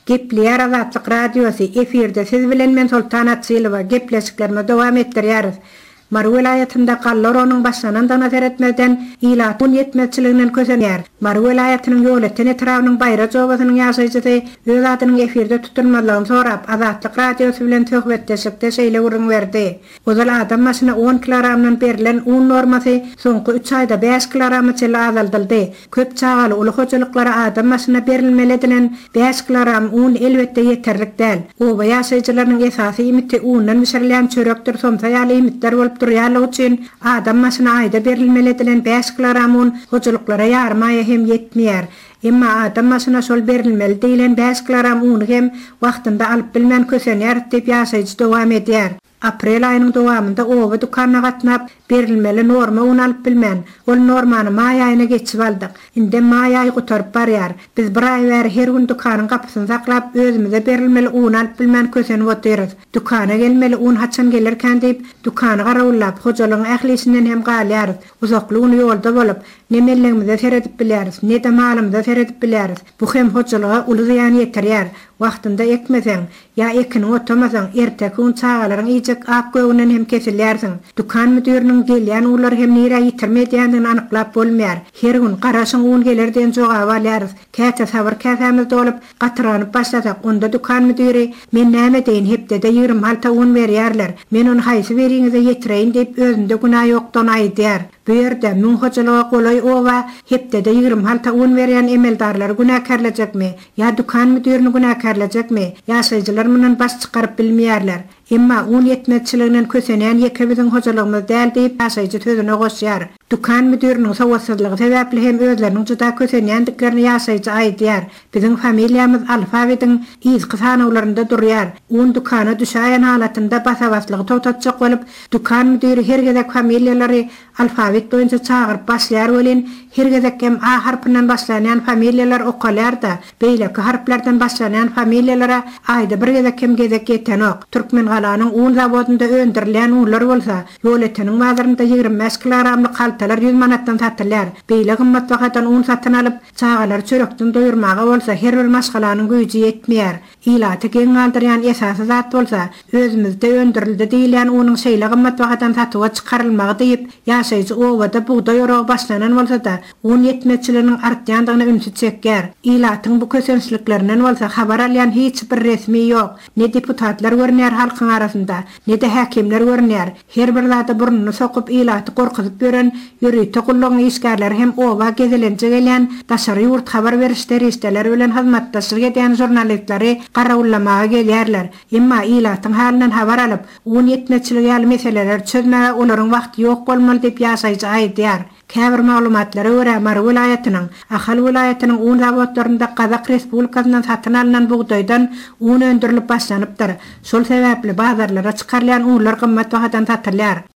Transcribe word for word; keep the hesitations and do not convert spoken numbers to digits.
Gepleyer Azatlyk radiosu efirde siz bilen men Sultanat Silva gepleşiklerine dowam etdirýäris. Mar vilayatynda gallar onuň başlanandan nazar etmeden ila tun yetmezçiliginen kösenýär. Mar vilayatynyň ýöletden etrawynyň bayra jobasynyň ýaşaýjysy öz adynyň efirde tutulmalygyny sorap Azatlyk radiosu bilen töhbetdeşikde şeýle urun berdi. Ozal adam masyna on kilogramdan berilen un normasy soňky üç aýda beş kilograma çyle azaldyldy. Köp çagaly uly hojalyklara adam masyna berilmeli edilen beş kilogram un elbetde yeterlik däl. Oba ýaşaýjylaryň esasy ýmiti undan pişirilýän çörekdir, somsa ýaly ýmitler bolup durýarlygy üçin adam masyna aýda berilmeli edilen beş kilogram un hojalyklara ýarmaýa hem yetmeýär. Emma adam masyna şol berilmeli diýilen beş kilogram uny hem wagtynda alyp bilmän kösenýär diýip ýaşaýjy dowam edýär. Aprel aýynyň dowamında owa dukana gatnap berilmeli norma un alyp bilmän. Ol normany maý aýyna geçip aldyk. Inde maý aýy gotaryp barýar. Biz bir aý bäri her gün dukanyň kapysyny saklap özümize berilmeli un alyp bilmän kösenip oturýarys. Dukana gelmeli un haçan gelirken diýip dukany garawullap hojalygyň ählisinden hem galýarys. Uzakly uny ýolda bolup nemelerimize seredip bilýäris, ne de malymyza seredip bilýäris. Bu hem hojalyga uly ziýan ýetirýär. Wagtynda ekmeseň ya ekini otamasaň erteki un çagalaryň ýyjek ak göwünden hem kesilýärsiň. Dukan müdüriniň gelýän ular hem nire ýitirmediýändigini anyklap bolmaýar. Her gün garaşyň un gelerden jogap alýarys. Käte sabr käsemiz dolup gatyranyp başlasak onda dukan müdüri men näme deýin hepde ýygrimi halta un berýärler. Men onu haýsy beriňize ýetireýin diýip özünde günah ýokdan aýdýar. Bu ýerde müň hojalyga golay owa hepde ýygrimi halta un berýän emeldarlar günäkärlejekmi? Ya dukan müdürini günäkärlejekmi? Ýaşaýjylar munan baş çykaryp bilmeýärler. Emma un yetmezçiliginen kösenýän ýekebiziň hojalygymyz däl diýip ýaşaýjy sözüne goşýar. Dukan müdüriniň sowatsyzlygy sebäpli hem özleriniň juda kösenýändiklerini ýaşaýjy aýdýar. Biziň familiýamyz alfabetiň ýyzky sanawlarynda durýar. Un dukana düşäýän halatynda basawatlygy totatjak bolup, dukan müdüri her gezek familiýalary alfabet boýunça çagyryp başlaýar bolen, her gezek hem A harpynyň başlanýan familiýalar okalýar da, beýleki harplerden başlanýan familiýalara aýda bir gezek hem gezek ýeten ok. Türkmen galanyň un zawodunda öndürilýän unlar bolsa, ýöletiniň bazarynda ýygrimi beş kilogramlyk haltalar yüz manatdan satylýar. Beýle gymmat wagtdan un satyn alyp, çagalar çörekden doýurmaga bolsa, her bir maşgalanyň güýji ýetmeýär. Ilaty geň aldyrýan esasy zat bolsa, özümizde öndürildi diýilen unyň şeýle gymmat wagtdan satyga çykarylmagy diýip ýaşaýjy owada buğday ýoragy başlanan bolsa da, un yetmezçiliginiň artýandygyny ümsi çekýär. Ilatyň bu kösençliklerinden bolsa habar alýan hiç bir resmi ýok. Ne deputatlar görnýär halkyň arasynda, ne de häkimler görnýär. Her bir zata burnuny sokup ilaty gorkuzyp gören ýürüýte gullagyň işgärleri hem owa gezelenje gelýän daşary ýurt habar berişleri işler bilen hyzmatdaşlyk edýän jurnalistlary garawullamaga gelýärler. Emma ilatyň halinden habar alyp, un yetmezçiligi ýaly meseleler çözmäge olaryň wagty ýok bolmaly diýip ýaşaýjy aýdýar. Käbir maglumatlara görä Mar vilayatynyň Ahal vilayatynyň un zawodlarynda Gazak Respublikasynyň satyn alynan buğdaýdan un öndürilip başlanypdyr. Şol sebäpli bazarlara çykarylýan unlar gymmat wagtdan satylýar.